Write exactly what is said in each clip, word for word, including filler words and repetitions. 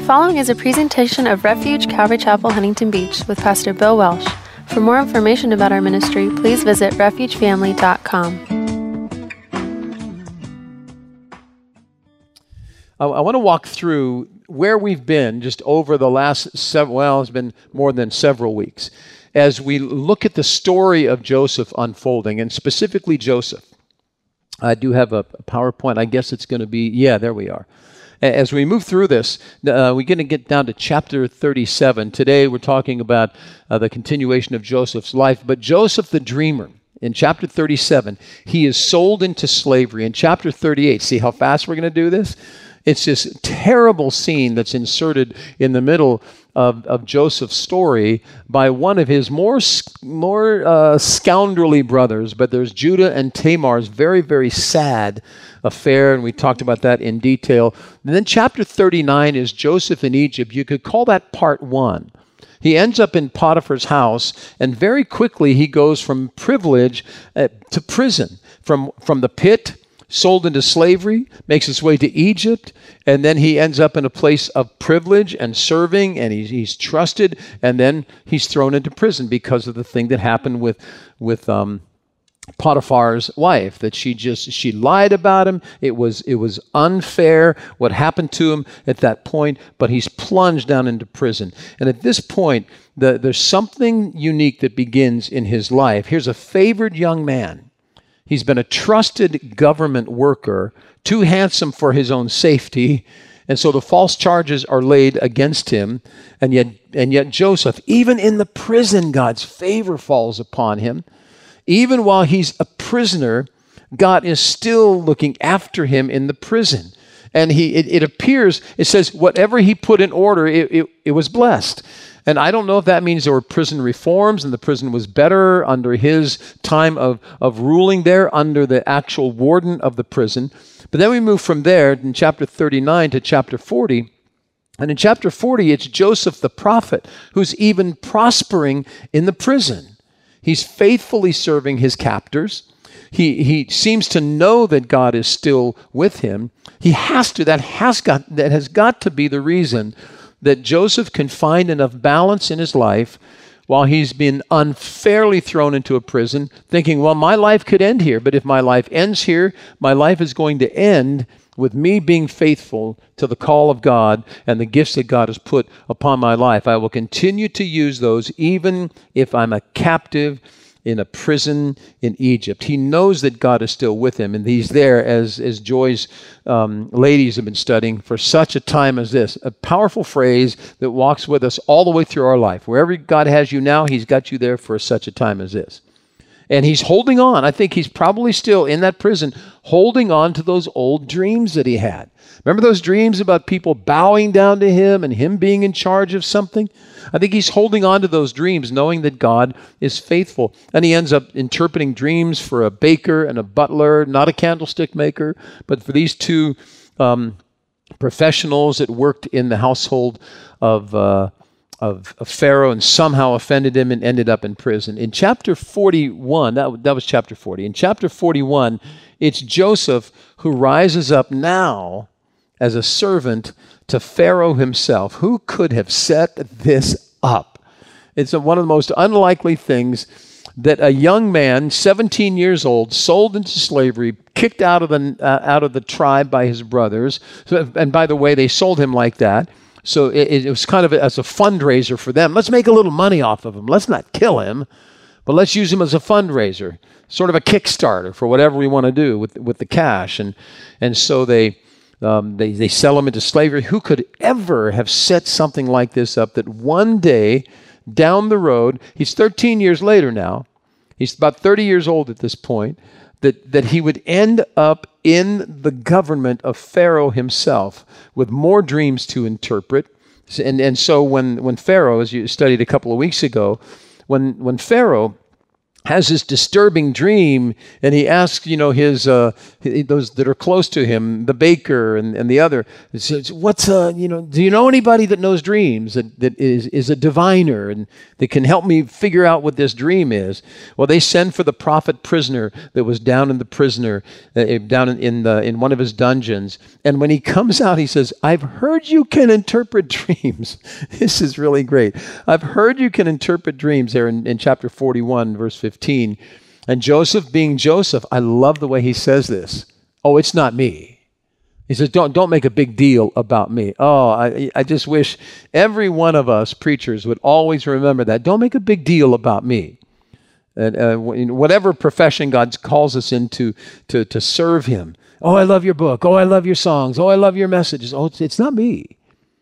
following is a presentation of Refuge Calvary Chapel, Huntington Beach with Pastor Bill Welsh. For more information about our ministry, please visit refuge family dot com. I, I want to walk through where we've been just over the last several, well, it's been more than several weeks, as we look at the story of Joseph unfolding, and specifically Joseph. I do have a PowerPoint. I guess it's going to be, yeah, there we are. As we move through this, uh, we're going to get down to chapter thirty-seven. Today we're talking about uh, the continuation of Joseph's life. But Joseph the dreamer, in chapter thirty-seven, he is sold into slavery. In chapter thirty-eight, see how fast we're going to do this? It's this terrible scene that's inserted in the middle of, of Joseph's story by one of his more, more uh, scoundrelly brothers. But there's Judah and Tamar's very, very sad affair, and we talked about that in detail. And then chapter thirty-nine is Joseph in Egypt. You could call that part one. He ends up in Potiphar's house, and very quickly he goes from privilege uh, to prison, from, from the pit, sold into slavery, makes his way to Egypt, and then he ends up in a place of privilege and serving, and he's, he's trusted, and then he's thrown into prison because of the thing that happened with with um, Potiphar's wife, that she just she lied about him. It was it was unfair what happened to him at that point, but he's plunged down into prison. And at this point, the, there's something unique that begins in his life. Here's a favored young man. He's been a trusted government worker, too handsome for his own safety, and so the false charges are laid against him. And yet, and yet Joseph, even in the prison, God's favor falls upon him. Even while he's a prisoner, God is still looking after him in the prison. And he, it, it appears, it says, whatever he put in order, it, it, it was blessed. And I don't know if that means there were prison reforms and the prison was better under his time of, of ruling there, under the actual warden of the prison. But then we move from there in chapter thirty-nine to chapter forty. And in chapter forty, it's Joseph the prophet who's even prospering in the prison. He's faithfully serving his captors. He he seems to know that God is still with him. He has to, that has got, that has got to be the reason that Joseph can find enough balance in his life while he's been unfairly thrown into a prison, thinking, well, my life could end here, but if my life ends here, my life is going to end with me being faithful to the call of God and the gifts that God has put upon my life. I will continue to use those even if I'm a captive in a prison in Egypt. He knows that God is still with him, and he's there, as, as Joy's um, ladies have been studying, for such a time as this. A powerful phrase that walks with us all the way through our life. Wherever God has you now, he's got you there for such a time as this. And he's holding on. I think he's probably still in that prison, holding on to those old dreams that he had. Remember those dreams about people bowing down to him and him being in charge of something? I think he's holding on to those dreams, knowing that God is faithful. And he ends up interpreting dreams for a baker and a butler, not a candlestick maker, but for these two um, professionals that worked in the household of uh, Of, of Pharaoh, and somehow offended him and ended up in prison. In chapter forty-one, that, that was chapter forty. In chapter forty-one, it's Joseph who rises up now as a servant to Pharaoh himself. Who could have set this up? It's a, one of the most unlikely things that a young man, seventeen years old, sold into slavery, kicked out of the uh, out of the tribe by his brothers. So, and by the way, they sold him like that. So it, it was kind of a, as a fundraiser for them. Let's make a little money off of him. Let's not kill him, but let's use him as a fundraiser, sort of a Kickstarter for whatever we want to do with with the cash. And and so they um, they they sell him into slavery. Who could ever have set something like this up? That one day down the road, he's thirteen years later now. He's about thirty years old at this point. That, that he would end up in the government of Pharaoh himself with more dreams to interpret. And, and so when, when Pharaoh, as you studied a couple of weeks ago, when, when Pharaoh has this disturbing dream, and he asks, you know, his uh, those that are close to him, the baker and, and the other, says, "What's uh, you know, do you know anybody that knows dreams that, that is is a diviner and that can help me figure out what this dream is?" Well, they send for the prophet prisoner that was down in the prisoner uh, down in, in the in one of his dungeons, and when he comes out, he says, "I've heard you can interpret dreams." This is really great. I've heard you can interpret dreams. There in, in chapter forty-one, verse fifteen. And Joseph, being Joseph, I love the way he says this. Oh, it's not me. He says, don't, don't make a big deal about me. Oh, I, I just wish every one of us preachers would always remember that. Don't make a big deal about me. And, uh, whatever profession God calls us into to, to serve him. Oh, I love your book. Oh, I love your songs. Oh, I love your messages. Oh, it's, it's not me.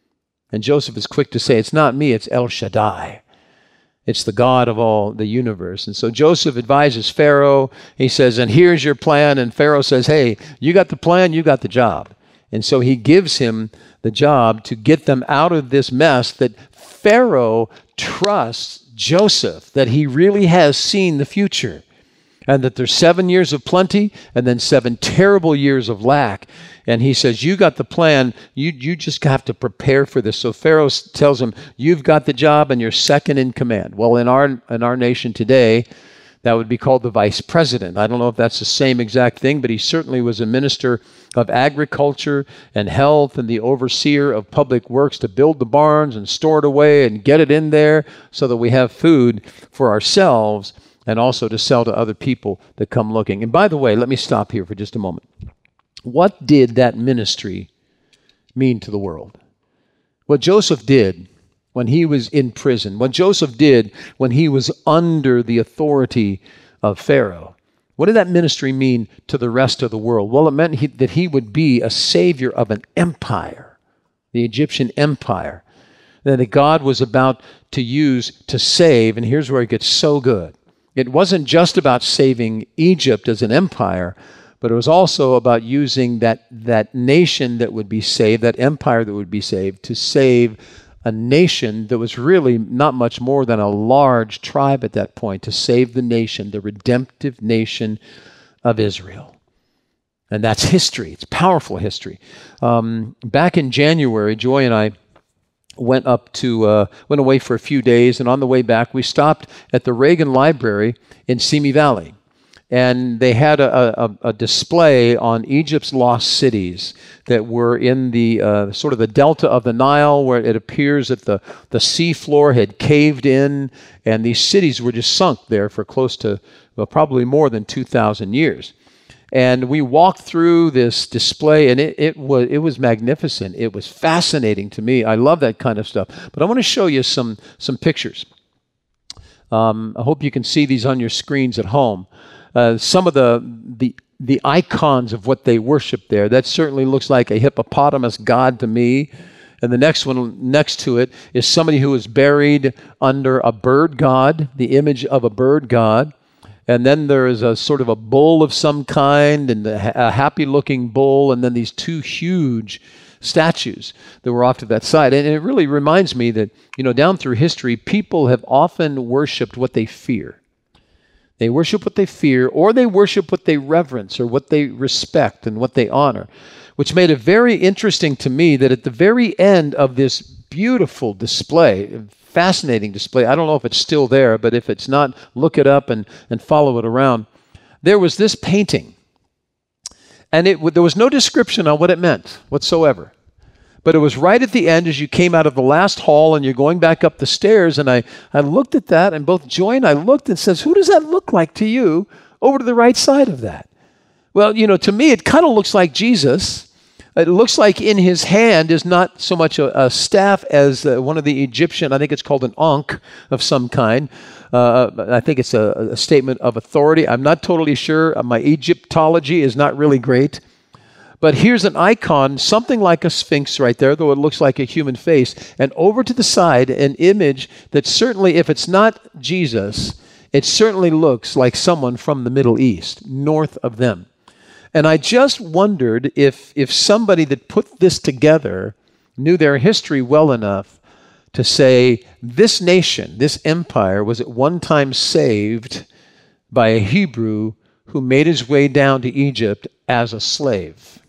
And Joseph is quick to say, it's not me, it's El Shaddai. It's the God of all the universe. And so Joseph advises Pharaoh. He says, and here's your plan. And Pharaoh says, hey, you got the plan, you got the job. And so he gives him the job to get them out of this mess that Pharaoh trusts Joseph, that he really has seen the future. And that there's seven years of plenty and then seven terrible years of lack. And he says, you got the plan. You, you just have to prepare for this. So Pharaoh tells him, you've got the job and you're second in command. Well, in our, in our nation today, that would be called the vice president. I don't know if that's the same exact thing, but he certainly was a minister of agriculture and health and the overseer of public works to build the barns and store it away and get it in there so that we have food for ourselves and also to sell to other people that come looking. And by the way, let me stop here for just a moment. What did that ministry mean to the world? What Joseph did when he was in prison, what Joseph did when he was under the authority of Pharaoh, what did that ministry mean to the rest of the world? Well, it meant he, that he would be a savior of an empire, the Egyptian empire, that God was about to use to save. And here's where it gets so good. It wasn't just about saving Egypt as an empire, but it was also about using that, that nation that would be saved, that empire that would be saved, to save a nation that was really not much more than a large tribe at that point, to save the nation, the redemptive nation of Israel. And that's history. It's powerful history. Um, back in January, Joy and I went up to, uh, went away for a few days, and on the way back, we stopped at the Reagan Library in Simi Valley. And they had a, a, a display on Egypt's lost cities that were in the uh, sort of the delta of the Nile, where it appears that the, the seafloor had caved in, and these cities were just sunk there for close to, well, probably more than two thousand years. And we walked through this display, and it, it was it was magnificent. It was fascinating to me. I love that kind of stuff. But I want to show you some some pictures. Um, I hope you can see these on your screens at home. Uh, some of the, the the icons of what they worship there. That certainly looks like a hippopotamus god to me. And the next one next to it is somebody who is buried under a bird god, the image of a bird god. And then there is a sort of a bull of some kind, and a, a happy-looking bull, and then these two huge statues that were off to that side. And it really reminds me that, you know, down through history, people have often worshipped what they fear. They worship what they fear, or they worship what they reverence, or what they respect and what they honor, which made it very interesting to me that at the very end of this beautiful display, fascinating display, I don't know if it's still there, but if it's not, look it up and, and follow it around. There was this painting, and it there was no description on what it meant whatsoever. But it was right at the end as you came out of the last hall and you're going back up the stairs. And I, I looked at that, and both Joy and I looked and says, who does that look like to you over to the right side of that? Well, you know, to me, it kind of looks like Jesus. It looks like in his hand is not so much a, a staff as uh, one of the Egyptian, I think it's called an ankh of some kind. Uh, I think it's a, a statement of authority. I'm not totally sure. My Egyptology is not really great. But here's an icon, something like a sphinx right there, though it looks like a human face. And over to the side, an image that certainly, if it's not Jesus, it certainly looks like someone from the Middle East, north of them. And I just wondered if, if somebody that put this together knew their history well enough to say, this nation, this empire, was at one time saved by a Hebrew who made his way down to Egypt as a slave,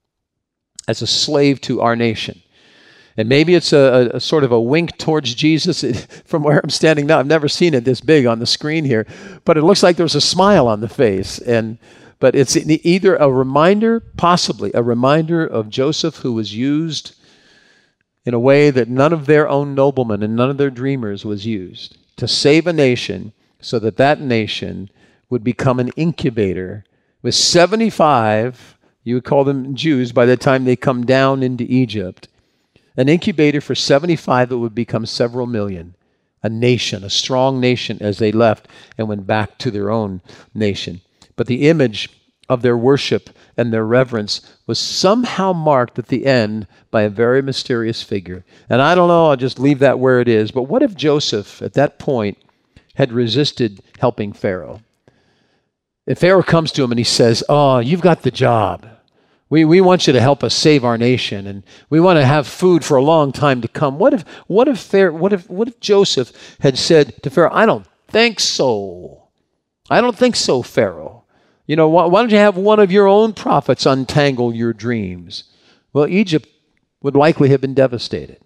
as a slave to our nation. And maybe it's a, a, a sort of a wink towards Jesus. From where I'm standing now, I've never seen it this big on the screen here, but it looks like there's a smile on the face. And but it's either a reminder, possibly a reminder of Joseph, who was used in a way that none of their own noblemen and none of their dreamers was used, to save a nation so that that nation would become an incubator with seventy-five, you would call them Jews by the time they come down into Egypt, an incubator for seventy-five that would become several million, a nation, a strong nation as they left and went back to their own nation. But the image of their worship and their reverence was somehow marked at the end by a very mysterious figure. And I don't know, I'll just leave that where it is, but what if Joseph at that point had resisted helping Pharaoh? If Pharaoh comes to him and he says, oh, you've got the job. We we want you to help us save our nation, and we want to have food for a long time to come. What if what if Pharaoh, what if what if Joseph had said to Pharaoh, I don't think so. I don't think so, Pharaoh. You know, why, why don't you have one of your own prophets untangle your dreams? Well, Egypt would likely have been devastated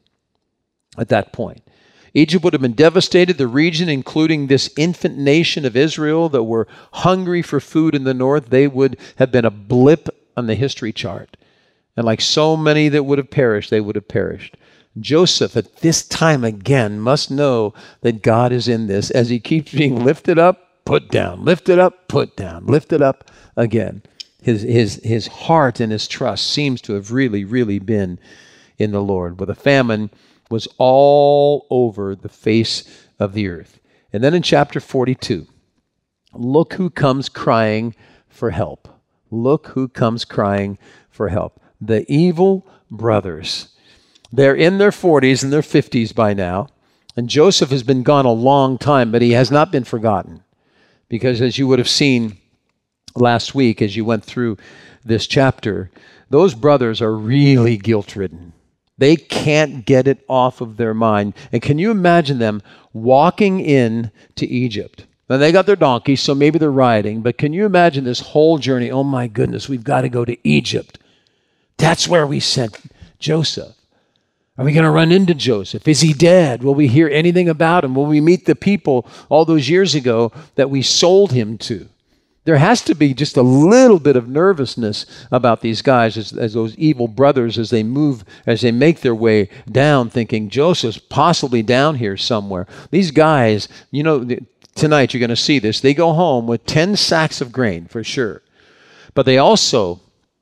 at that point. Egypt would have been devastated, the region, including this infant nation of Israel that were hungry for food in the north, they would have been a blip on the history chart. And like so many that would have perished, they would have perished. Joseph, at this time again, must know that God is in this as he keeps being lifted up, put down, lifted up, put down, lifted up again. His, his, his heart and his trust seems to have really, really been in the Lord. But the famine was all over the face of the earth. And then in chapter forty-two, look who comes crying for help. Look who comes crying for help. The evil brothers. They're in their forties and their fifties by now. And Joseph has been gone a long time, but he has not been forgotten. Because as you would have seen last week, as you went through this chapter, those brothers are really guilt-ridden. They can't get it off of their mind. And can you imagine them walking in to Egypt? Now, they got their donkeys, so maybe they're riding, but can you imagine this whole journey? Oh my goodness, we've got to go to Egypt. That's where we sent Joseph. Are we going to run into Joseph? Is he dead? Will we hear anything about him? Will we meet the people all those years ago that we sold him to? There has to be just a little bit of nervousness about these guys as, as those evil brothers as they move, as they make their way down, thinking Joseph's possibly down here somewhere. These guys, you know, tonight you're going to see this. They go home with ten sacks of grain for sure. But they also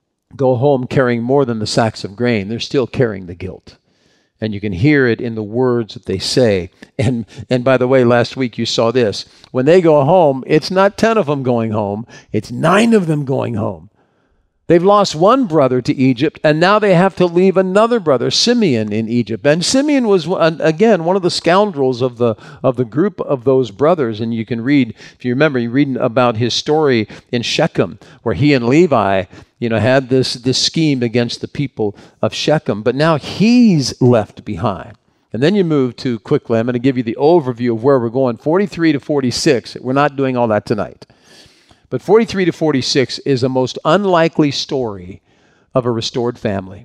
go home carrying more than the sacks of grain. They're still carrying the guilt. And you can hear it in the words that they say. And and by the way, last week you saw this. When they go home, it's not ten of them going home. It's nine of them going home. They've lost one brother to Egypt, and now they have to leave another brother, Simeon, in Egypt. And Simeon was, again, one of the scoundrels of the of the group of those brothers. And you can read, if you remember, you read about his story in Shechem, where he and Levi, you know, had this, this scheme against the people of Shechem. But now he's left behind. And then you move to, quickly, I'm going to give you the overview of where we're going, forty-three to forty-six. We're not doing all that tonight. But forty-three to forty-six is a most unlikely story of a restored family.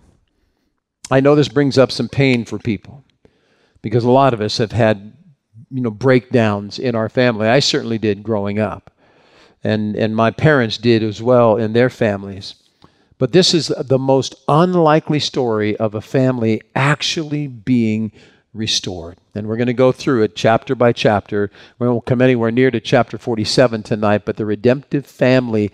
I know this brings up some pain for people because a lot of us have had, you know, breakdowns in our family. I certainly did growing up. And, and my parents did as well in their families. But this is the most unlikely story of a family actually being restored. And we're going to go through it chapter by chapter. We won't come anywhere near to chapter forty-seven tonight, but the redemptive family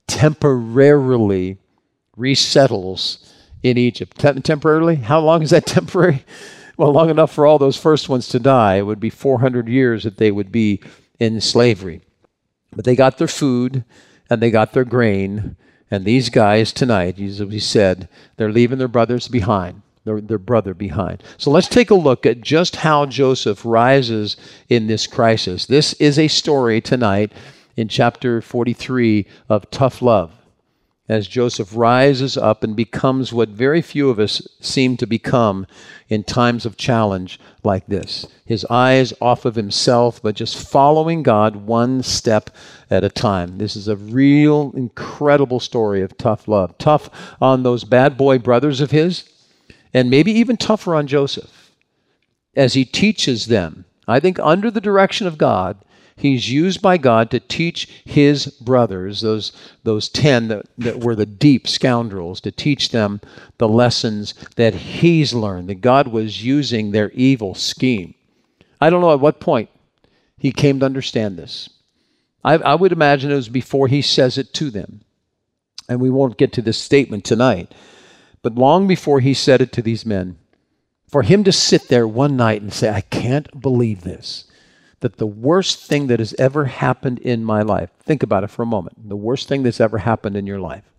temporarily resettles in Egypt. Tem- temporarily? How long is that temporary? Well, long enough for all those first ones to die. It would be four hundred years that they would be in slavery. But they got their food and they got their grain. And these guys tonight, as we said, they're leaving their brothers behind. Their, their brother behind. So let's take a look at just how Joseph rises in this crisis. This is a story tonight in chapter forty-three of tough love. as Joseph rises up and becomes what very few of us seem to become in times of challenge like this. His eyes off of himself, but just following God one step at a time. This is a real incredible story of tough love. Tough on those bad boy brothers of his, and maybe even tougher on Joseph as he teaches them. I think under the direction of God, he's used by God to teach his brothers, those, those ten that, that were the deep scoundrels, to teach them the lessons that he's learned, that God was using their evil scheme. I don't know at what point he came to understand this. I, I would imagine it was before he says it to them. And we won't get to this statement tonight. But long before he said it to these men, for him to sit there one night and say, I can't believe this, that the worst thing that has ever happened in my life, think about it for a moment, the worst thing that's ever happened in your life,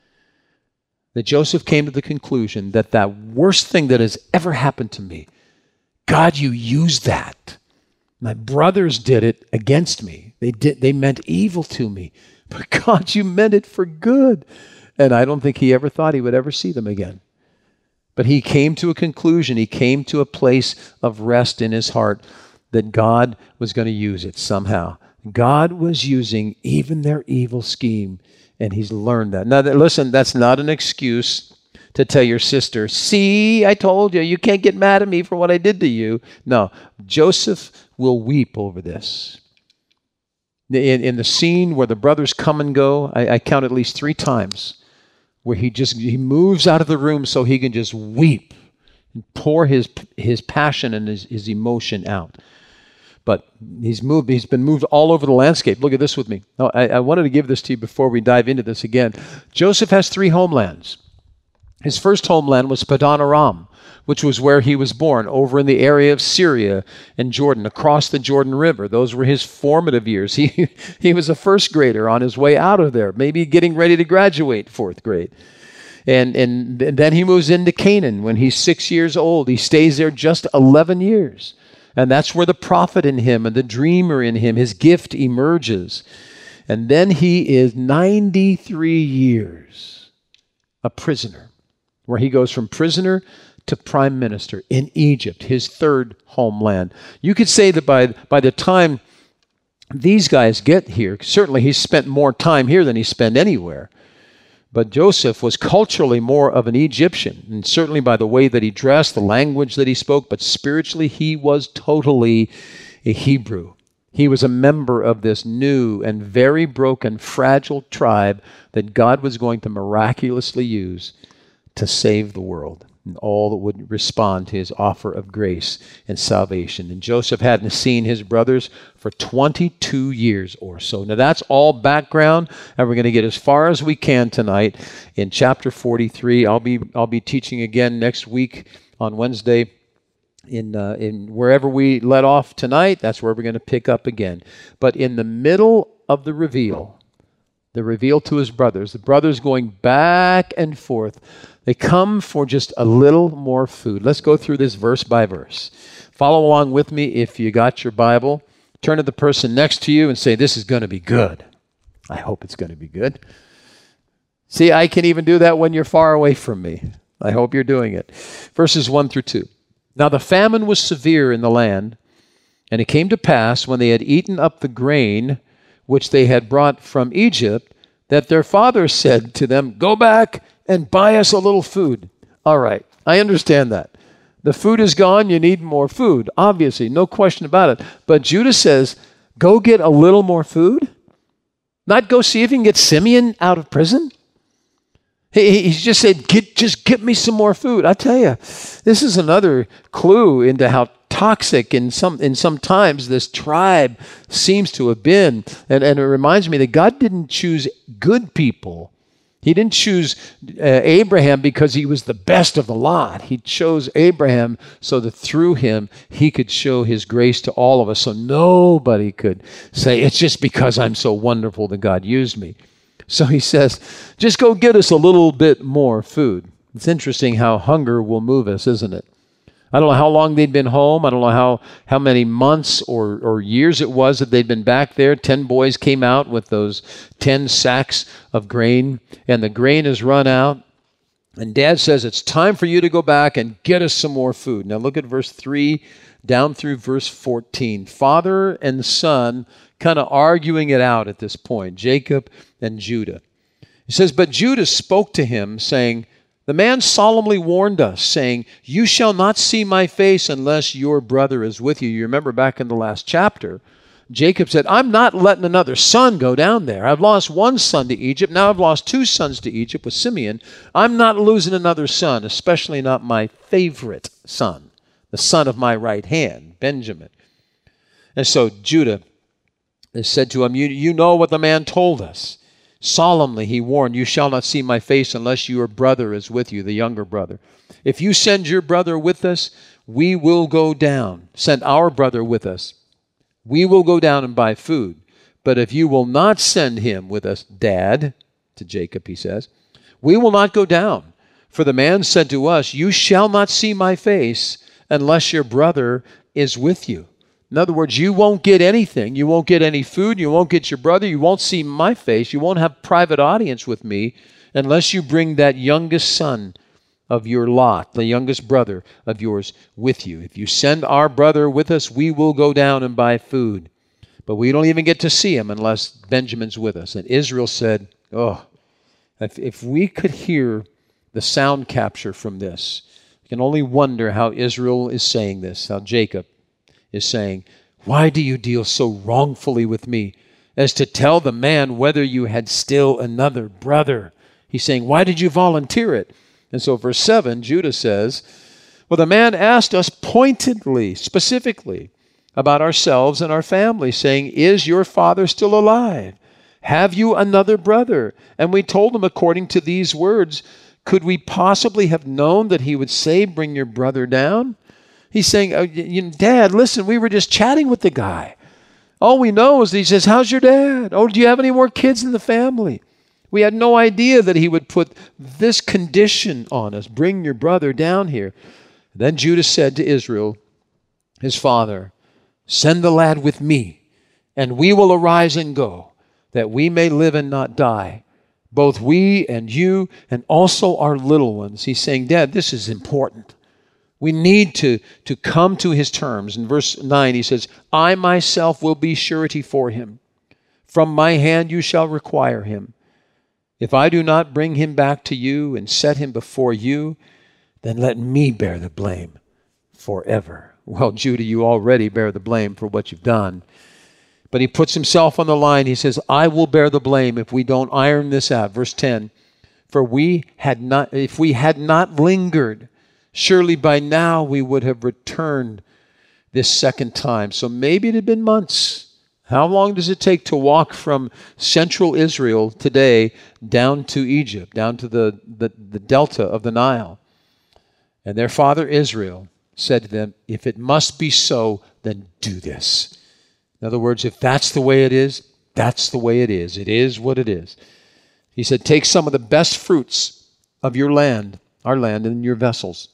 that Joseph came to the conclusion that that worst thing that has ever happened to me, God, you used that. My brothers did it against me. They did. They meant evil to me. But God, you meant it for good. And I don't think he ever thought he would ever see them again. But he came to a conclusion. He came to a place of rest in his heart that God was going to use it somehow. God was using even their evil scheme, and he's learned that. Now, listen, that's not an excuse to tell your sister, see, I told you, you can't get mad at me for what I did to you. No, Joseph will weep over this. In, in the scene where the brothers come and go, I, I count at least three times where he just he moves out of the room so he can just weep and pour his his passion and his, his emotion out. But he's moved. He's been moved all over the landscape. Look at this with me. Now, I, I wanted to give this to you before we dive into this again. Joseph has three homelands. His first homeland was Padan Aram, which was where he was born, over in the area of Syria and Jordan, across the Jordan River. Those were his formative years. He, he was a first grader on his way out of there, maybe getting ready to graduate fourth grade. And, and then he moves into Canaan when he's six years old. He stays there just eleven years. And that's where the prophet in him and the dreamer in him, his gift emerges. And then he is ninety-three years a prisoner, where he goes from prisoner to prime minister in Egypt, his third homeland. You could say that by, by the time these guys get here, certainly he spent more time here than he spent anywhere. But Joseph was culturally more of an Egyptian, and certainly by the way that he dressed, the language that he spoke, but spiritually he was totally a Hebrew. He was a member of this new and very broken, fragile tribe that God was going to miraculously use to save the world, and all that would respond to his offer of grace and salvation. And Joseph hadn't seen his brothers for twenty-two years or so. Now that's all background, and we're going to get as far as we can tonight in chapter forty-three. I'll be I'll be teaching again next week on Wednesday. In uh, in wherever we let off tonight, that's where we're going to pick up again. But in the middle of the reveal, the reveal to his brothers, the brothers going back and forth, they come for just a little more food. Let's go through this verse by verse. Follow along with me if you got your Bible. Turn to the person next to you and say, this is going to be good. I hope it's going to be good. See, I can even do that when you're far away from me. I hope you're doing it. Verses one through two. Now the famine was severe in the land, and it came to pass when they had eaten up the grain which they had brought from Egypt, that their father said to them, go back and buy us a little food. All right, I understand that. The food is gone, you need more food, obviously, no question about it. But Judah says, go get a little more food? Not go see if you can get Simeon out of prison? He, he just said, get, just get me some more food. I tell you, this is another clue into how toxic in some in some times this tribe seems to have been. And, and it reminds me that God didn't choose good people. He didn't choose uh, Abraham because he was the best of the lot. He chose Abraham so that through him he could show his grace to all of us. So nobody could say, it's just because I'm so wonderful that God used me. So he says, just go get us a little bit more food. It's interesting how hunger will move us, isn't it? I don't know how long they'd been home. I don't know how, how many months or, or years it was that they'd been back there. Ten boys came out with those ten sacks of grain, and the grain has run out. And Dad says, it's time for you to go back and get us some more food. Now look at verse three down through verse fourteen. Father and son kind of arguing it out at this point, Jacob and Judah. He says, but Judah spoke to him, saying, the man solemnly warned us, saying, you shall not see my face unless your brother is with you. You remember back in the last chapter, Jacob said, I'm not letting another son go down there. I've lost one son to Egypt. Now I've lost two sons to Egypt with Simeon. I'm not losing another son, especially not my favorite son, the son of my right hand, Benjamin. And so Judah said to him, you, you know what the man told us. Solemnly he warned, you shall not see my face unless your brother is with you, the younger brother. If you send your brother with us, we will go down. Send our brother with us. We will go down and buy food. But if you will not send him with us, Dad, to Jacob he says, we will not go down. For the man said to us, you shall not see my face unless your brother is with you. In other words, you won't get anything. You won't get any food. You won't get your brother. You won't see my face. You won't have private audience with me unless you bring that youngest son of your lot, the youngest brother of yours, with you. If you send our brother with us, we will go down and buy food. But we don't even get to see him unless Benjamin's with us. And Israel said, oh, if, if we could hear the sound capture from this, we can only wonder how Israel is saying this, how Jacob is saying, why do you deal so wrongfully with me as to tell the man whether you had still another brother? He's saying, why did you volunteer it? And so verse seven, Judah says, well, the man asked us pointedly, specifically, about ourselves and our family, saying, is your father still alive? Have you another brother? And we told him according to these words, could we possibly have known that he would say, bring your brother down? He's saying, oh, you know, Dad, listen, we were just chatting with the guy. All we know is that he says, how's your dad? Oh, do you have any more kids in the family? We had no idea that he would put this condition on us. Bring your brother down here. Then Judah said to Israel, his father, send the lad with me, and we will arise and go, that we may live and not die, both we and you, and also our little ones. He's saying, Dad, this is important. We need to, to come to his terms. In verse nine, he says, I myself will be surety for him. From my hand you shall require him. If I do not bring him back to you and set him before you, then let me bear the blame forever. Well, Judah, you already bear the blame for what you've done. But he puts himself on the line. He says, I will bear the blame if we don't iron this out. Verse ten, for we had not, if we had not lingered, surely by now we would have returned this second time. So maybe it had been months. How long does it take to walk from central Israel today down to Egypt, down to the, the, the delta of the Nile? And their father Israel said to them, if it must be so, then do this. In other words, if that's the way it is, that's the way it is. It is what it is. He said, take some of the best fruits of your land, our land, and your vessels,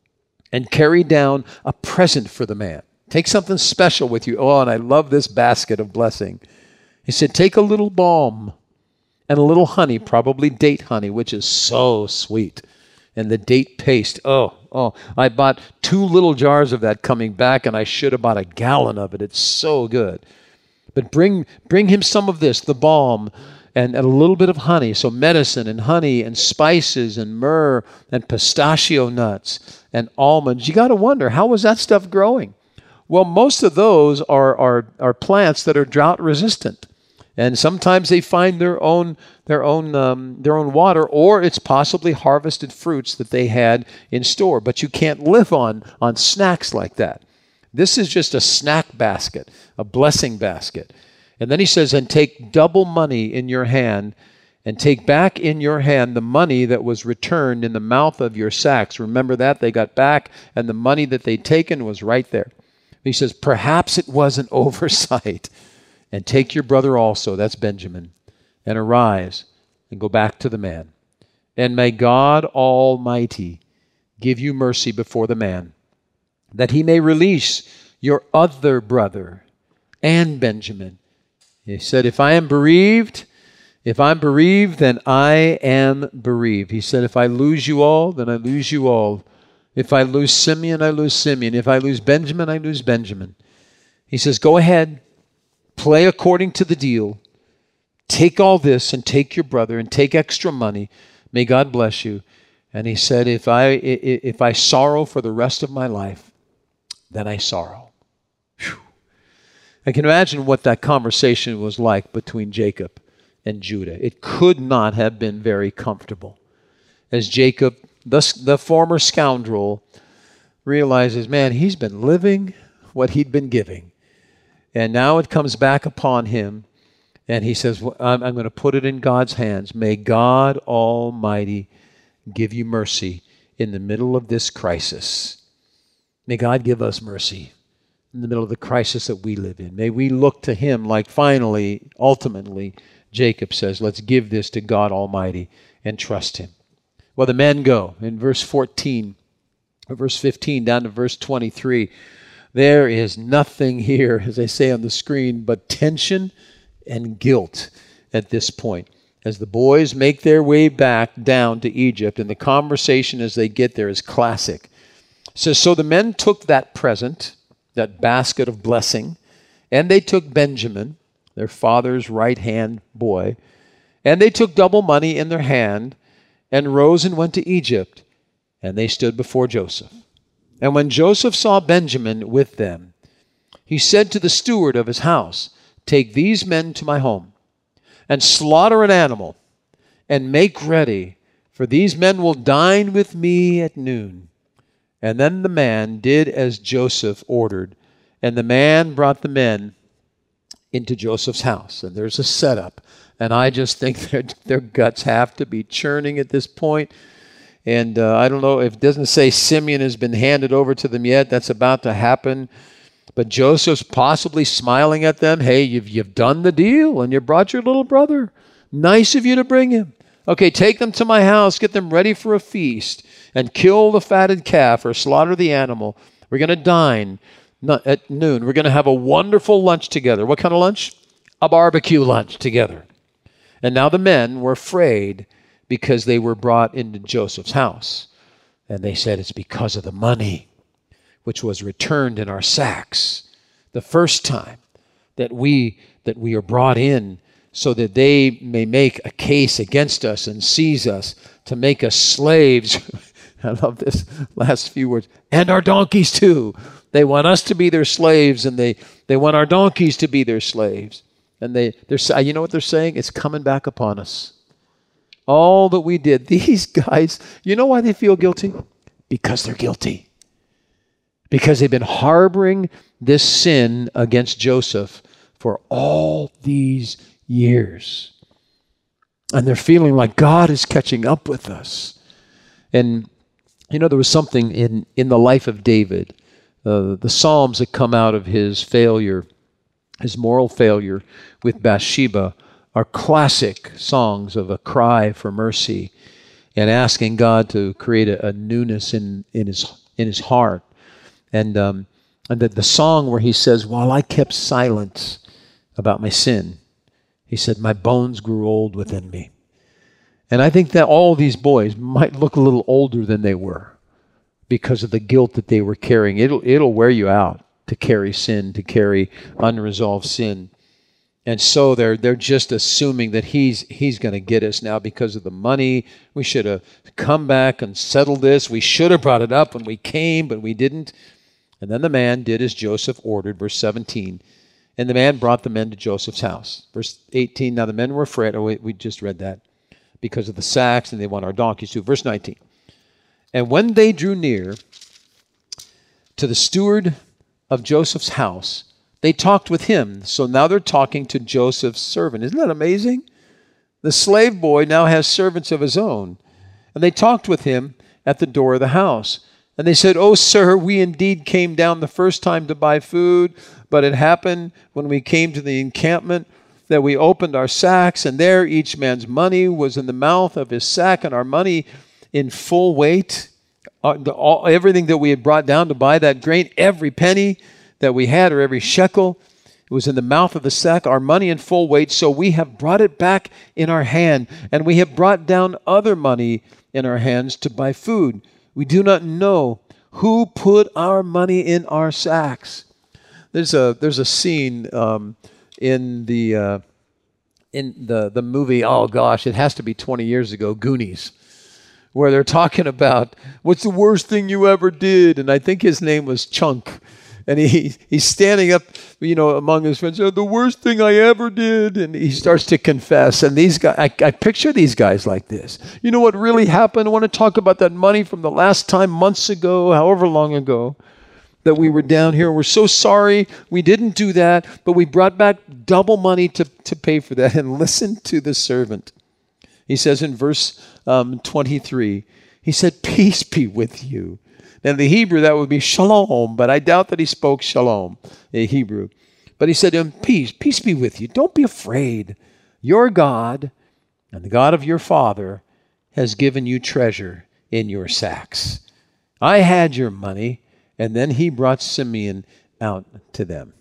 and carry down a present for the man. Take something special with you. Oh, and I love this basket of blessing. He said, take a little balm and a little honey, probably date honey, which is so sweet. And the date paste. Oh, oh, I bought two little jars of that coming back, and I should have bought a gallon of it. It's so good. But bring, bring him some of this, the balm, and, and a little bit of honey. So medicine and honey and spices and myrrh and pistachio nuts and almonds. You got to wonder, how was that stuff growing? Well, most of those are, are, are plants that are drought resistant. And sometimes they find their own their own um, their own water, or it's possibly harvested fruits that they had in store. But you can't live on, on snacks like that. This is just a snack basket, a blessing basket. And then he says, and take double money in your hand, and take back in your hand the money that was returned in the mouth of your sacks. Remember that? They got back, and the money that they'd taken was right there. He says, perhaps it was an oversight. And take your brother also, that's Benjamin, and arise and go back to the man. And may God Almighty give you mercy before the man, that he may release your other brother and Benjamin. He said, if I am bereaved, if I'm bereaved, then I am bereaved. He said, if I lose you all, then I lose you all. If I lose Simeon, I lose Simeon. If I lose Benjamin, I lose Benjamin. He says, go ahead, play according to the deal. Take all this and take your brother and take extra money. May God bless you. And he said, if I if I sorrow for the rest of my life, then I sorrow. Whew. I can imagine what that conversation was like between Jacob and Judah. It could not have been very comfortable. As Jacob, the, the former scoundrel, realizes, man, he's been living what he'd been giving. And now it comes back upon him. And he says, well, I'm, I'm going to put it in God's hands. May God Almighty give you mercy in the middle of this crisis. May God give us mercy in the middle of the crisis that we live in. May we look to him like finally, ultimately, Jacob says, let's give this to God Almighty and trust him. Well, the men go in verse fourteen, or verse fifteen down to verse twenty-three. There is nothing here, as I say on the screen, but tension and guilt at this point. As the boys make their way back down to Egypt, and the conversation as they get there is classic. It says, so the men took that present, that basket of blessing, and they took Benjamin, their father's right-hand boy, and they took double money in their hand, and rose and went to Egypt, and they stood before Joseph. And when Joseph saw Benjamin with them, he said to the steward of his house, take these men to my home, and slaughter an animal, and make ready, for these men will dine with me at noon. And then the man did as Joseph ordered, and the man brought the men into Joseph's house. And there's a setup, and I just think their, their guts have to be churning at this point. And uh, I don't know, if it doesn't say Simeon has been handed over to them yet, that's about to happen. But Joseph's possibly smiling at them. Hey, you've, you've done the deal, and you brought your little brother. Nice of you to bring him. Okay, take them to my house, get them ready for a feast, and kill the fatted calf or slaughter the animal. We're going to dine at noon. We're going to have a wonderful lunch together. What kind of lunch? A barbecue lunch together. And now the men were afraid because they were brought into Joseph's house. And they said, it's because of the money which was returned in our sacks. The first time that we that we are brought in so that they may make a case against us and seize us to make us slaves. I love this last few words. And our donkeys too. They want us to be their slaves, and they, they want our donkeys to be their slaves. And they, they're, you know what they're saying? It's coming back upon us. All that we did. These guys, you know why they feel guilty? Because they're guilty. Because they've been harboring this sin against Joseph for all these years. And they're feeling like God is catching up with us. And, you know, there was something in, in the life of David, uh, the Psalms that come out of his failure, his moral failure with Bathsheba, are classic songs of a cry for mercy and asking God to create a, a newness in, in his in his heart. And um, and the, the song where he says, while I kept silent about my sin, he said, my bones grew old within me. And I think that all these boys might look a little older than they were because of the guilt that they were carrying. It'll, it'll wear you out to carry sin, to carry unresolved sin. And so they're they're just assuming that he's he's going to get us now because of the money. We should have come back and settled this. We should have brought it up when we came, but we didn't. And then the man did as Joseph ordered, verse seventeen. And the man brought the men to Joseph's house. Verse eighteen, now the men were afraid. Oh, wait, we just read that. Because of the sacks, and they want our donkeys too. Verse nineteen. And when they drew near to the steward of Joseph's house, they talked with him. So now they're talking to Joseph's servant. Isn't that amazing? The slave boy now has servants of his own. And they talked with him at the door of the house. And they said, oh, sir, we indeed came down the first time to buy food, but it happened when we came to the encampment that we opened our sacks, and there each man's money was in the mouth of his sack, and our money in full weight. uh, the, all, everything that we had brought down to buy that grain, every penny that we had, or every shekel, it was in the mouth of the sack, our money in full weight. So we have brought it back in our hand, and we have brought down other money in our hands to buy food. We do not know who put our money in our sacks. There's a there's a scene um, in the uh, in the the movie. Oh gosh, it has to be twenty years ago, Goonies, where they're talking about what's the worst thing you ever did, and I think his name was Chunk. And he he's standing up, you know, among his friends. Oh, the worst thing I ever did, and he starts to confess. And these guys, I, I picture these guys like this. You know what really happened? I want to talk about that money from the last time, months ago, however long ago, that we were down here. We're so sorry we didn't do that, but we brought back double money to to pay for that. And listen to the servant. He says in verse um, twenty-three, he said, "Peace be with you." In the Hebrew, that would be shalom, but I doubt that he spoke shalom in Hebrew. But he said to him, peace, peace be with you. Don't be afraid. Your God and the God of your father has given you treasure in your sacks. I had your money, and then he brought Simeon out to them.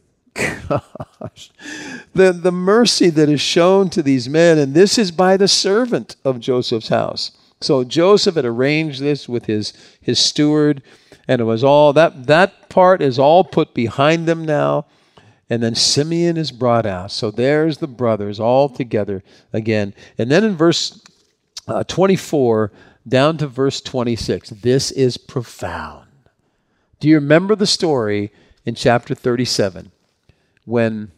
Gosh, the, the mercy that is shown to these men, and this is by the servant of Joseph's house. So Joseph had arranged this with his, his steward, and it was all, that, that part is all put behind them now. And then Simeon is brought out. So there's the brothers all together again. And then in verse uh, twenty-four down to verse twenty-six, this is profound. Do you remember the story in chapter thirty-seven when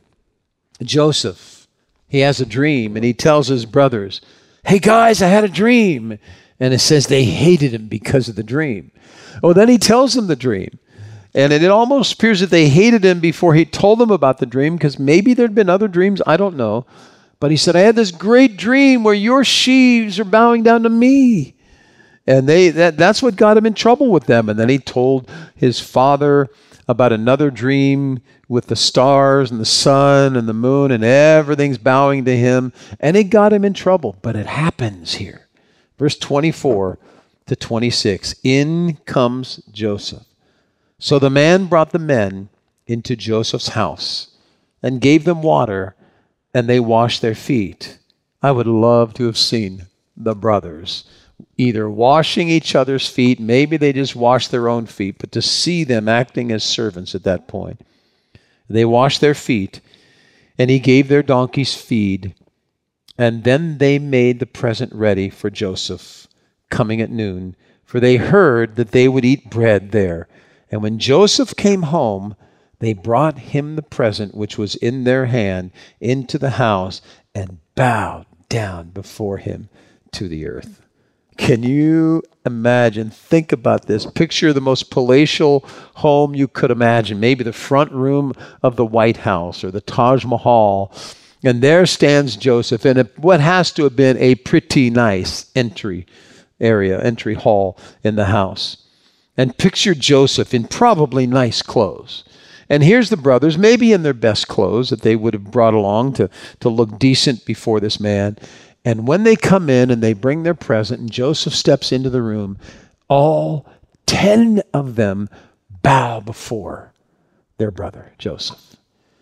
Joseph, he has a dream and he tells his brothers, hey guys, I had a dream. And it says they hated him because of the dream. Oh, then he tells them the dream. And it, it almost appears that they hated him before he told them about the dream, because maybe there'd been other dreams, I don't know. But he said, I had this great dream where your sheaves are bowing down to me. And they that, that's what got him in trouble with them. And then he told his father about another dream with the stars and the sun and the moon, and everything's bowing to him. And it got him in trouble. But it happens here. Verse twenty-four to twenty-six. In comes Joseph. So the man brought the men into Joseph's house and gave them water, and they washed their feet. I would love to have seen the brothers either washing each other's feet, maybe they just washed their own feet, but to see them acting as servants at that point. They washed their feet, and he gave their donkeys feed, and then they made the present ready for Joseph, coming at noon, for they heard that they would eat bread there. And when Joseph came home, they brought him the present which was in their hand into the house and bowed down before him to the earth. Can you imagine? Think about this. Picture the most palatial home you could imagine. Maybe the front room of the White House or the Taj Mahal. And there stands Joseph in a, what has to have been a pretty nice entry area, entry hall in the house. And picture Joseph in probably nice clothes. And here's the brothers, maybe in their best clothes that they would have brought along to, to look decent before this man. And when they come in and they bring their present and Joseph steps into the room, all ten of them bow before their brother, Joseph.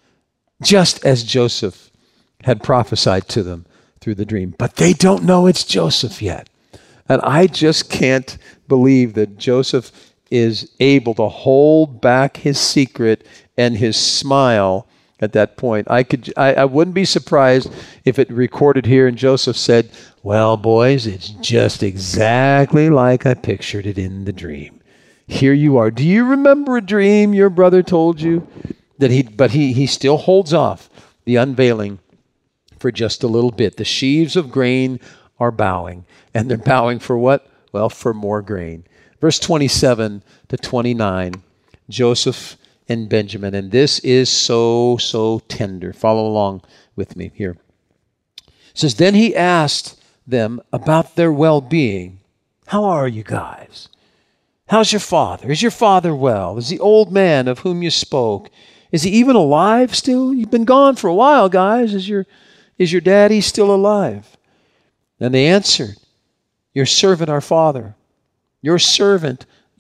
Just as Joseph had prophesied to them through the dream. But they don't know it's Joseph yet. And I just can't believe that Joseph is able to hold back his secret and his smile at that point. I could, I, I wouldn't be surprised if it recorded here and Joseph said, well, boys, it's just exactly like I pictured it in the dream. Here you are. Do you remember a dream your brother told you? That he, but he, he still holds off the unveiling for just a little bit. The sheaves of grain are bowing. And they're bowing for what? Well, for more grain. Verse twenty-seven to twenty-nine, Joseph and Benjamin. And this is so, so tender. Follow along with me here. It says, then he asked them about their well-being. How are you guys? How's your father? Is your father well? Is the old man of whom you spoke, is he even alive still? You've been gone for a while, guys. Is your, is your daddy still alive? And they answered, your servant, our father. Your servant,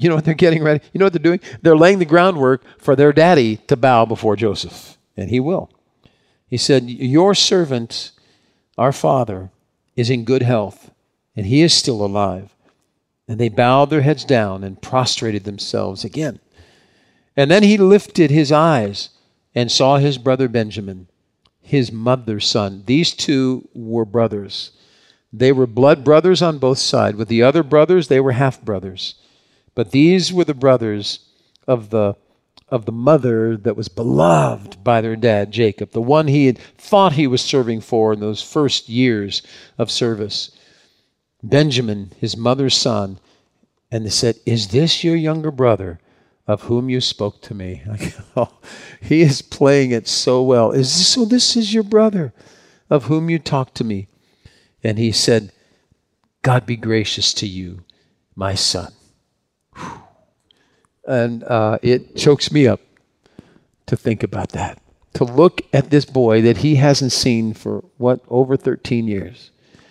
You know what they're getting ready? You know what they're doing? They're laying the groundwork for their daddy to bow before Joseph. And he will. He said, your servant, our father, is in good health, and he is still alive. And they bowed their heads down and prostrated themselves again. And then he lifted his eyes and saw his brother Benjamin, his mother's son. These two were brothers. They were blood brothers on both sides. With the other brothers, they were half-brothers. But these were the brothers of the, of the mother that was beloved by their dad, Jacob, the one he had thought he was serving for in those first years of service. Benjamin, his mother's son, and they said, is this your younger brother of whom you spoke to me? Oh, he is playing it so well. Is this, so this is your brother of whom you talked to me? And he said, God be gracious to you, my son. Whew. And uh, it chokes me up to think about that. To look at this boy that he hasn't seen for, what, over thirteen years.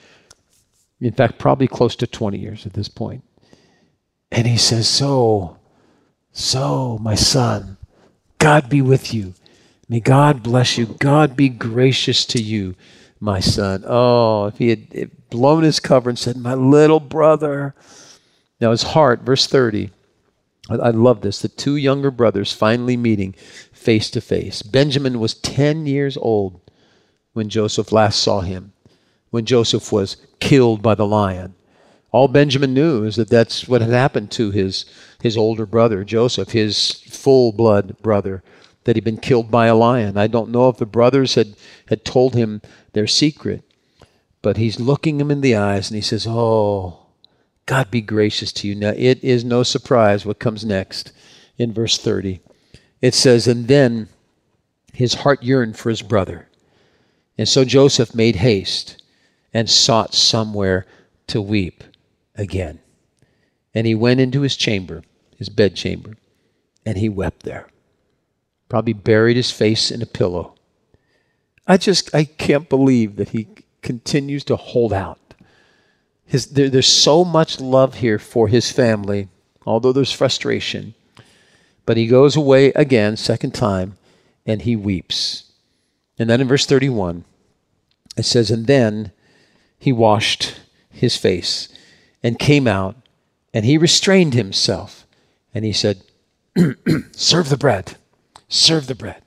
In fact, probably close to twenty years at this point. And he says, so, so, my son, God be with you. May God bless you. God be gracious to you, my son. Oh, if he had blown his cover and said, my little brother. Now his heart, verse thirty, I, I love this. The two younger brothers finally meeting face to face. Benjamin was ten years old when Joseph last saw him, when Joseph was killed by the lion. All Benjamin knew is that that's what had happened to his, his older brother, Joseph, his full-blood brother, that he'd been killed by a lion. I don't know if the brothers had, had told him their secret, but he's looking him in the eyes and he says, oh, God be gracious to you. Now, it is no surprise what comes next in verse thirty. It says, and then his heart yearned for his brother. And so Joseph made haste and sought somewhere to weep again. And he went into his chamber, his bedchamber, and he wept there. Probably buried his face in a pillow. I just, I can't believe that he continues to hold out. His, there, there's so much love here for his family, although there's frustration. But he goes away again, second time, and he weeps. And then in verse thirty-one, it says, and then he washed his face and came out, and he restrained himself. And he said, serve the bread, serve the bread.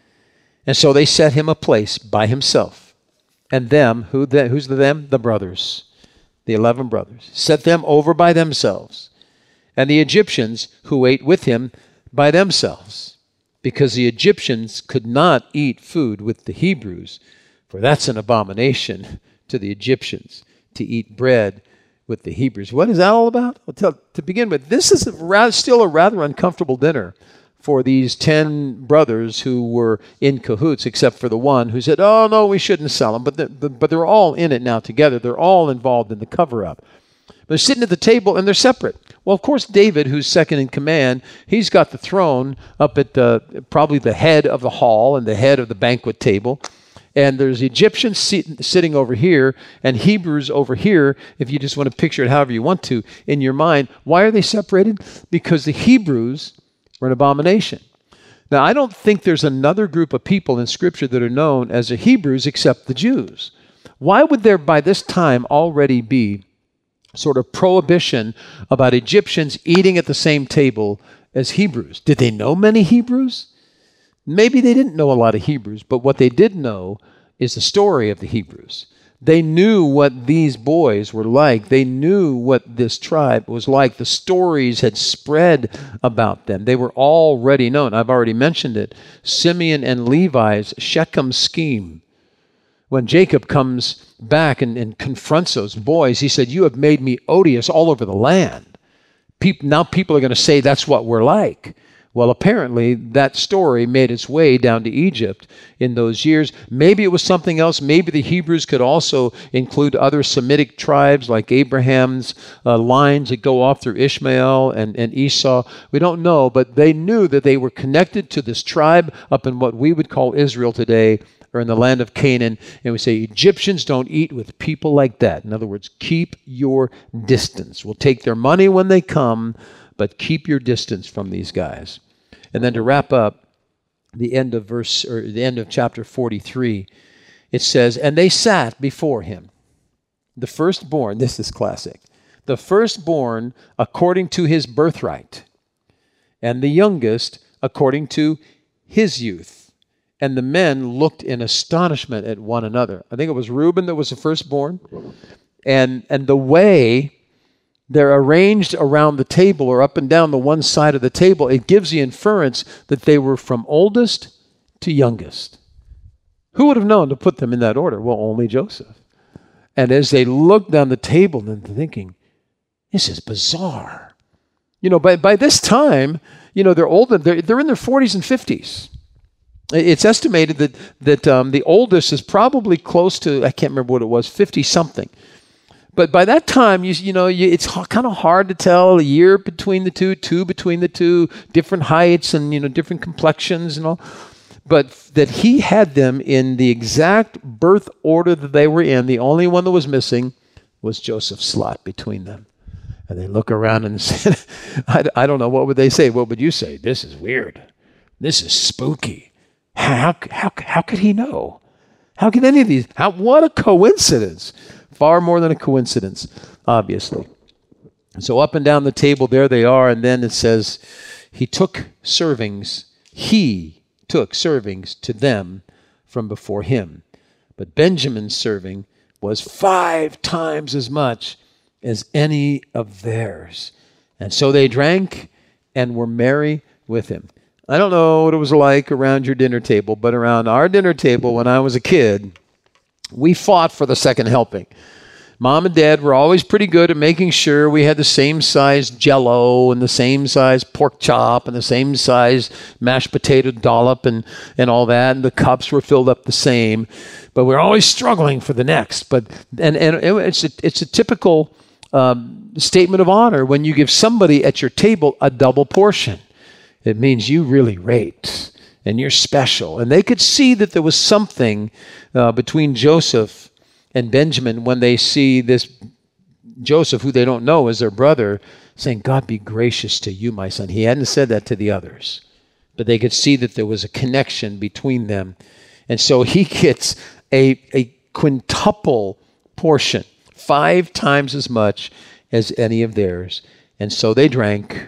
And so they set him a place by himself. And them, who the, who's the them? The brothers, the eleven brothers, set them over by themselves. And the Egyptians who ate with him by themselves, because the Egyptians could not eat food with the Hebrews, for that's an abomination to the Egyptians, to eat bread with the Hebrews. What is that all about? Well, to, to begin with, this is a rather, still a rather uncomfortable dinner for these ten brothers who were in cahoots, except for the one who said, oh, no, we shouldn't sell them. But, the, the, but they're all in it now together. They're all involved in the cover-up. They're sitting at the table, and they're separate. Well, of course, David, who's second in command, he's got the throne up at uh, probably the head of the hall and the head of the banquet table. And there's Egyptians sit, sitting over here and Hebrews over here, if you just want to picture it however you want to in your mind. Why are they separated? Because the Hebrews were an abomination. Now, I don't think there's another group of people in Scripture that are known as the Hebrews except the Jews. Why would there by this time already be sort of prohibition about Egyptians eating at the same table as Hebrews? Did they know many Hebrews? Maybe they didn't know a lot of Hebrews, but what they did know is the story of the Hebrews. They knew what these boys were like. They knew what this tribe was like. The stories had spread about them. They were already known. I've already mentioned it. Simeon and Levi's Shechem scheme. When Jacob comes back and, and confronts those boys, he said, you have made me odious all over the land. People, now people are going to say that's what we're like. Well, apparently that story made its way down to Egypt in those years. Maybe it was something else. Maybe the Hebrews could also include other Semitic tribes like Abraham's uh, lines that go off through Ishmael and, and Esau. We don't know, but they knew that they were connected to this tribe up in what we would call Israel today, or in the land of Canaan. And we say, Egyptians don't eat with people like that. In other words, keep your distance. We'll take their money when they come, but keep your distance from these guys. And then to wrap up, the end of verse, or the end of chapter forty-three, it says, and they sat before him, the firstborn, this is classic, the firstborn according to his birthright, and the youngest according to his youth. And the men looked in astonishment at one another. I think it was Reuben that was the firstborn. And, and the way they're arranged around the table or up and down the one side of the table, it gives the inference that they were from oldest to youngest. Who would have known to put them in that order? Well, only Joseph. And as they looked down the table, they're thinking, this is bizarre. You know, by, by this time, you know, they're old, they're, they're in their forties and fifties. It's estimated that, that um, the oldest is probably close to, I can't remember what it was, fifty-something. But by that time, you, you know, you, it's kind of hard to tell, a year between the two, two between the two, different heights and, you know, different complexions and all. But that he had them in the exact birth order that they were in. The only one that was missing was Joseph's slot between them. And they look around and said, I, I don't know, what would they say? What would you say? This is weird. This is spooky. How, how, how could he know? How could any of these, how, what a coincidence. Far more than a coincidence, obviously. So up and down the table, there they are. And then it says, he took servings, he took servings to them from before him. But Benjamin's serving was five times as much as any of theirs. And so they drank and were merry with him. I don't know what it was like around your dinner table, but around our dinner table when I was a kid, we fought for the second helping. Mom and Dad were always pretty good at making sure we had the same size Jell-O and the same size pork chop and the same size mashed potato dollop and, and all that, and the cups were filled up the same. But we're always struggling for the next. But and and it's a, it's a typical um, statement of honor when you give somebody at your table a double portion. It means you really rate and you're special. And they could see that there was something uh, between Joseph and Benjamin when they see this Joseph, who they don't know, as their brother, saying, God be gracious to you, my son. He hadn't said that to the others, but they could see that there was a connection between them. And so he gets a, a quintuple portion, five times as much as any of theirs. And so they drank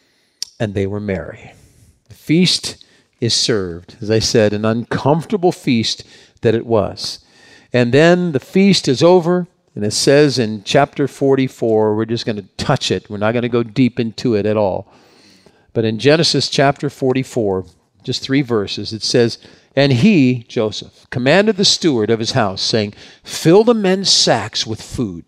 and they were merry. The feast is served. As I said, an uncomfortable feast that it was. And then the feast is over, and it says in chapter forty-four, we're just going to touch it. We're not going to go deep into it at all. But in Genesis chapter forty-four, just three verses, it says, and he, Joseph, commanded the steward of his house, saying, fill the men's sacks with food,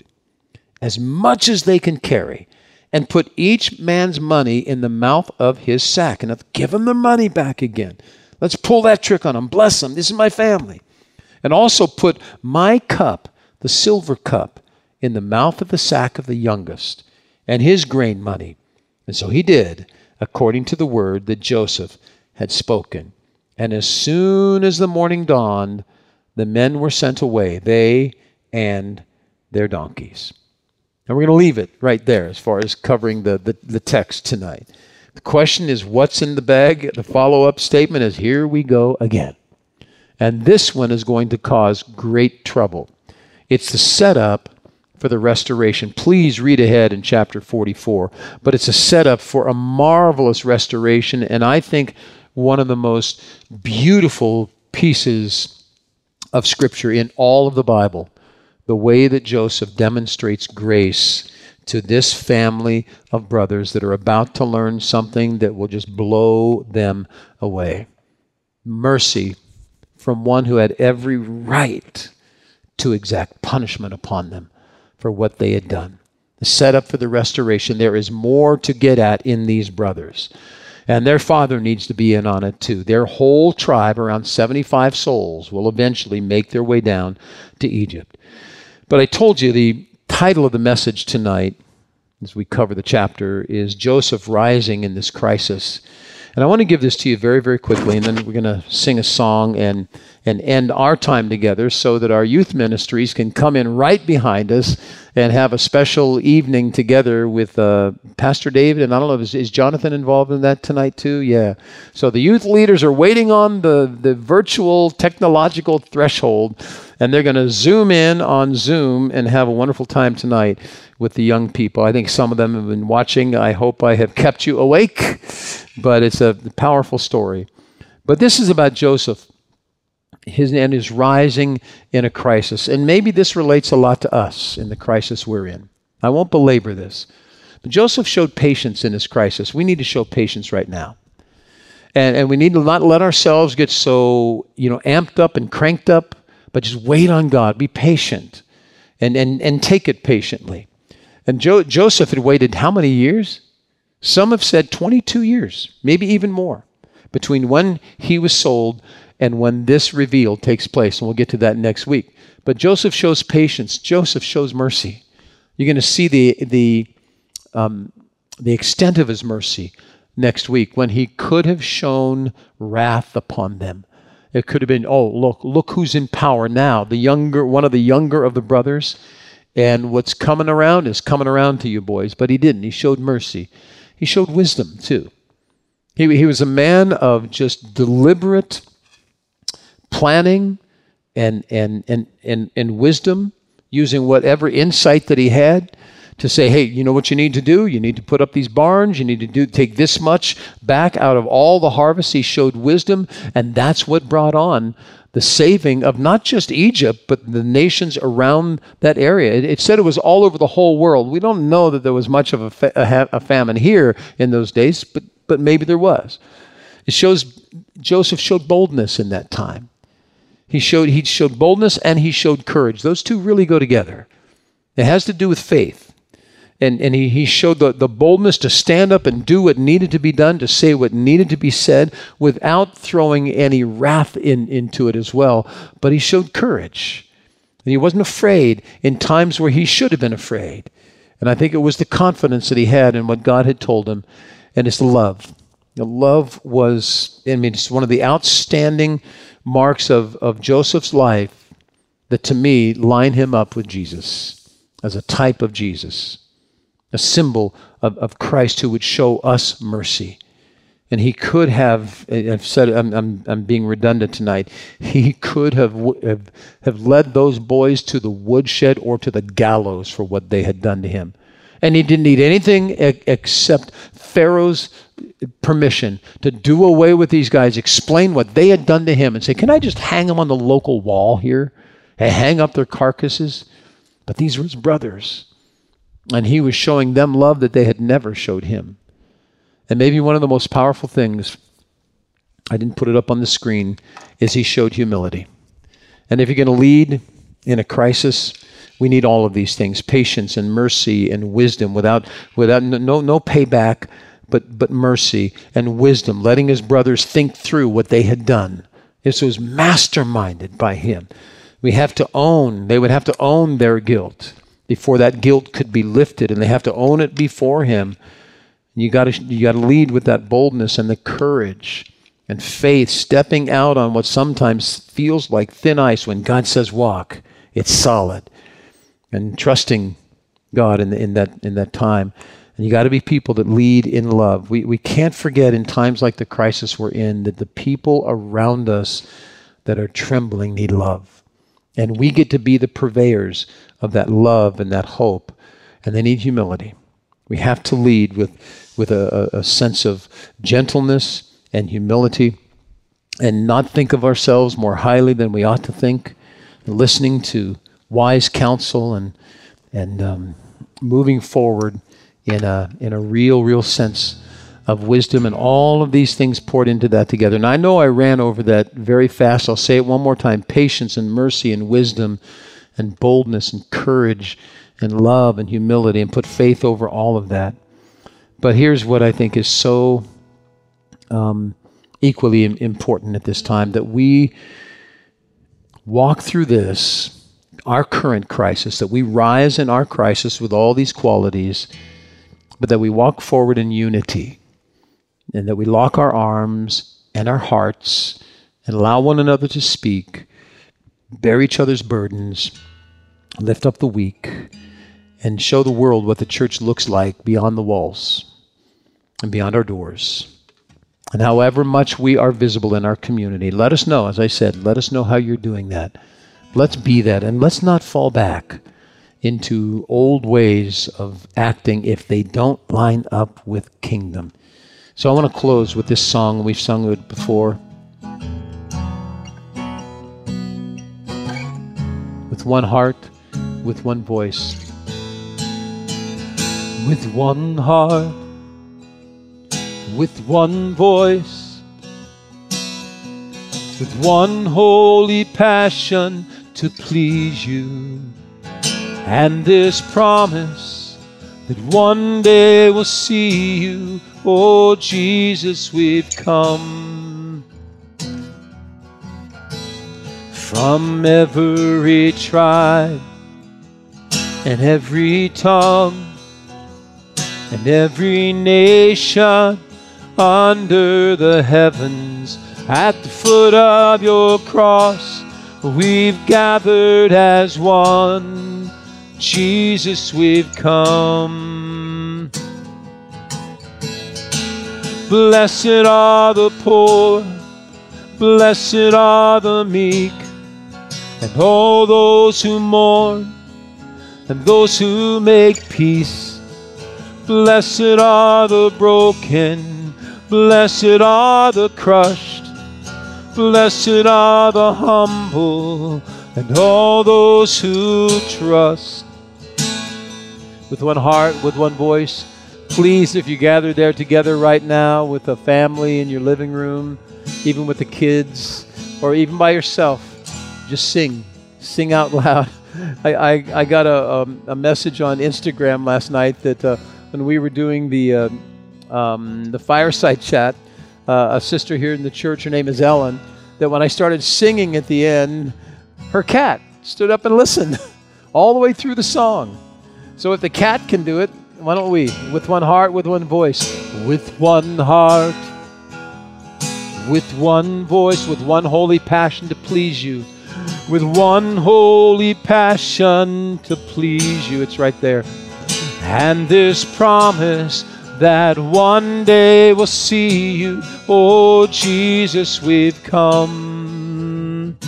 as much as they can carry, and put each man's money in the mouth of his sack. And give them their money back again. Let's pull that trick on them. Bless them. This is my family. And also put my cup, the silver cup, in the mouth of the sack of the youngest, and his grain money. And so he did, according to the word that Joseph had spoken. And as soon as the morning dawned, the men were sent away, they and their donkeys. And we're going to leave it right there as far as covering the, the, the text tonight. The question is, what's in the bag? The follow-up statement is, here we go again. And this one is going to cause great trouble. It's the setup for the restoration. Please read ahead in chapter forty-four. But it's a setup for a marvelous restoration, and I think one of the most beautiful pieces of Scripture in all of the Bible. The way that Joseph demonstrates grace to this family of brothers that are about to learn something that will just blow them away. Mercy from one who had every right to exact punishment upon them for what they had done. The setup for the restoration. There is more to get at in these brothers. And their father needs to be in on it too. Their whole tribe, around seventy-five souls, will eventually make their way down to Egypt. But I told you the title of the message tonight, as we cover the chapter, is Joseph Rising in This Crisis. And I want to give this to you very, very quickly, and then we're going to sing a song and, and end our time together so that our youth ministries can come in right behind us and have a special evening together with uh, Pastor David. And I don't know, is, is Jonathan involved in that tonight too? Yeah. So the youth leaders are waiting on the, the virtual technological threshold, and they're going to zoom in on Zoom and have a wonderful time tonight with the young people. I think some of them have been watching. I hope I have kept you awake, but it's a powerful story. But this is about Joseph. His and his rising in a crisis. And maybe this relates a lot to us in the crisis we're in. I won't belabor this. But Joseph showed patience in his crisis. We need to show patience right now. And, and we need to not let ourselves get so, you know, amped up and cranked up, but just wait on God. Be patient and, and, and take it patiently. And jo- Joseph had waited how many years? Some have said twenty-two years, maybe even more, between when he was sold and when this reveal takes place. And we'll get to that next week. But Joseph shows patience. Joseph shows mercy. You're going to see the, the, um, the extent of his mercy next week, when he could have shown wrath upon them. It could have been, oh, look, look who's in power now. The younger, one of the younger of the brothers. And what's coming around is coming around to you, boys. But he didn't. He showed mercy. He showed wisdom, too. He, he was a man of just deliberate planning and, and, and, and, and wisdom, using whatever insight that he had to say, hey, you know what you need to do? You need to put up these barns. You need to do take this much back out of all the harvest. He showed wisdom, and that's what brought on the saving of not just Egypt, but the nations around that area. It, it said it was all over the whole world. We don't know that there was much of a, fa- a, ha- a famine here in those days, but, but maybe there was. It shows Joseph showed boldness in that time. He showed he showed boldness and he showed courage. Those two really go together. It has to do with faith. And and he, he showed the, the boldness to stand up and do what needed to be done, to say what needed to be said, without throwing any wrath in, into it as well. But he showed courage. And he wasn't afraid in times where he should have been afraid. And I think it was the confidence that he had in what God had told him. And it's the love. The love was, I mean, it's one of the outstanding marks of, of Joseph's life that, to me, line him up with Jesus as a type of Jesus, a symbol of, of Christ who would show us mercy. And he could have, I've said, I'm, I'm, I'm being redundant tonight, he could have, have, have led those boys to the woodshed or to the gallows for what they had done to him. And he didn't need anything except Pharaoh's permission to do away with these guys, explain what they had done to him, and say, can I just hang them on the local wall here and hang up their carcasses? But these were his brothers. And he was showing them love that they had never showed him. And maybe one of the most powerful things, I didn't put it up on the screen, is he showed humility. And if you're going to lead in a crisis, we need all of these things: patience and mercy and wisdom, without without no no payback, but but mercy and wisdom, letting his brothers think through what they had done. This was masterminded by him. We have to own, they would have to own their guilt before that guilt could be lifted, and they have to own it before him. You got to you got to lead with that boldness and the courage and faith, stepping out on what sometimes feels like thin ice. When God says walk, it's solid. And trusting God in, the, in that in that time. And you got to be people that lead in love. We we can't forget in times like the crisis we're in that the people around us that are trembling need love. And we get to be the purveyors of that love and that hope. And they need humility. We have to lead with, with a, a sense of gentleness and humility, and not think of ourselves more highly than we ought to think, listening to wise counsel and and um, moving forward in a in a real, real sense of wisdom, and all of these things poured into that together. And I know I ran over that very fast. I'll say it one more time: patience and mercy and wisdom and boldness and courage and love and humility, and put faith over all of that. But here's what I think is so um, equally important at this time, that we walk through this, our current crisis, that we rise in our crisis with all these qualities, but that we walk forward in unity, and that we lock our arms and our hearts and allow one another to speak, bear each other's burdens, lift up the weak, and show the world what the church looks like beyond the walls and beyond our doors. And however much we are visible in our community, let us know, as I said, let us know how you're doing that. Let's be that, and let's not fall back into old ways of acting if they don't line up with kingdom. So I want to close with this song. We've sung it before. With one heart, with one voice. With one heart, with one voice, with one holy passion to please you, and this promise that one day we'll see you. Oh Jesus, we've come from every tribe and every tongue and every nation under the heavens. At the foot of your cross, we've gathered as one. Jesus, we've come. Blessed are the poor, blessed are the meek, and all those who mourn, and those who make peace. Blessed are the broken, blessed are the crushed, blessed are the humble, and all those who trust. With one heart, with one voice, please, if you gather there together right now with a family in your living room, even with the kids, or even by yourself, just sing. Sing out loud. I, I, I got a, um, a message on Instagram last night that uh, when we were doing the uh, um, the fireside chat, uh, a sister here in the church, her name is Ellen, that when I started singing at the end, her cat stood up and listened all the way through the song. So if the cat can do it, why don't we? With one heart, with one voice. With one heart, with one voice, with one holy passion to please you. With one holy passion to please you. It's right there. And this promise that one day we'll see you. Oh, Jesus, we've come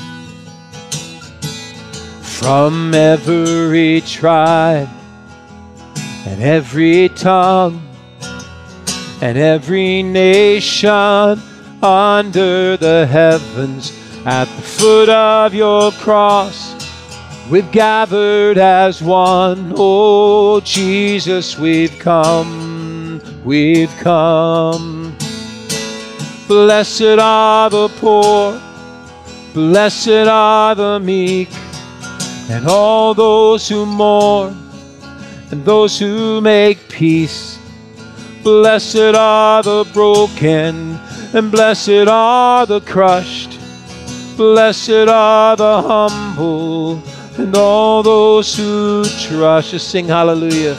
from every tribe and every tongue and every nation under the heavens. At the foot of your cross, we've gathered as one. Oh, Jesus, we've come, we've come. Blessed are the poor, blessed are the meek, and all those who mourn, and those who make peace. Blessed are the broken, and blessed are the crushed. Blessed are the humble, and all those who trust. Just sing hallelujah.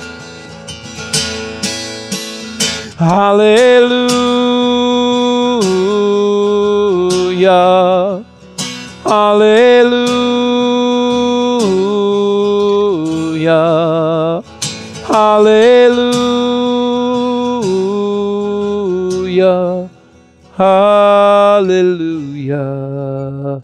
Hallelujah. Hallelujah. Hallelujah. Hallelujah.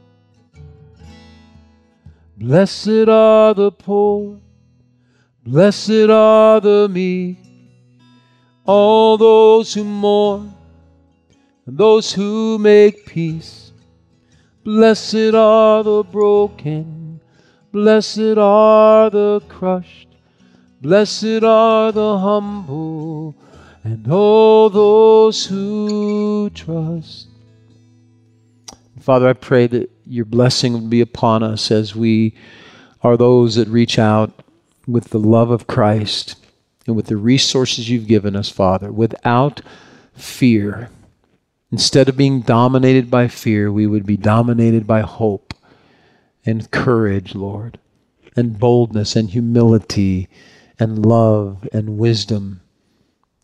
Blessed are the poor, blessed are the meek, all those who mourn, and those who make peace. Blessed are the broken, blessed are the crushed, blessed are the humble, and all those who trust. Father, I pray that your blessing would be upon us as we are those that reach out with the love of Christ and with the resources you've given us, Father, without fear. Instead of being dominated by fear, we would be dominated by hope and courage, Lord, and boldness and humility and love and wisdom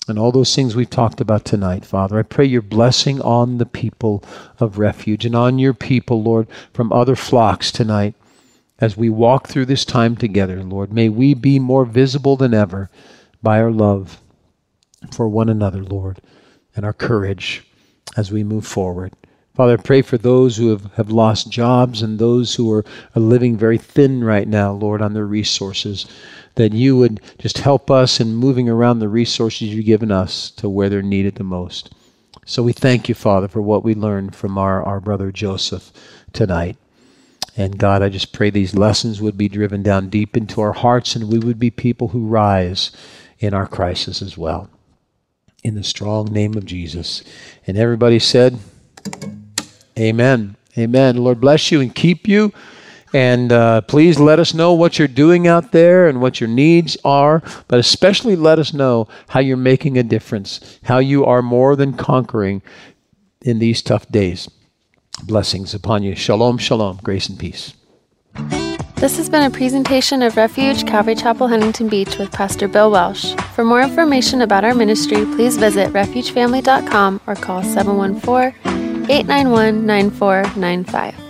and all those things we've talked about tonight, Father. I pray your blessing on the people of Refuge and on your people, Lord, from other flocks tonight. As we walk through this time together, Lord, may we be more visible than ever by our love for one another, Lord, and our courage as we move forward. Father, I pray for those who have, have lost jobs and those who are, are living very thin right now, Lord, on their resources, that you would just help us in moving around the resources you've given us to where they're needed the most. So we thank you, Father, for what we learned from our, our brother Joseph tonight. And God, I just pray these lessons would be driven down deep into our hearts and we would be people who rise in our crisis as well. In the strong name of Jesus. And everybody said, amen. Amen. Lord bless you and keep you. And uh, please let us know what you're doing out there and what your needs are, but especially let us know how you're making a difference, how you are more than conquering in these tough days. Blessings upon you. Shalom, shalom. Grace and peace. This has been a presentation of Refuge Calvary Chapel, Huntington Beach with Pastor Bill Welsh. For more information about our ministry, please visit refuge family dot com or call seven one four, eight nine one, nine four nine five.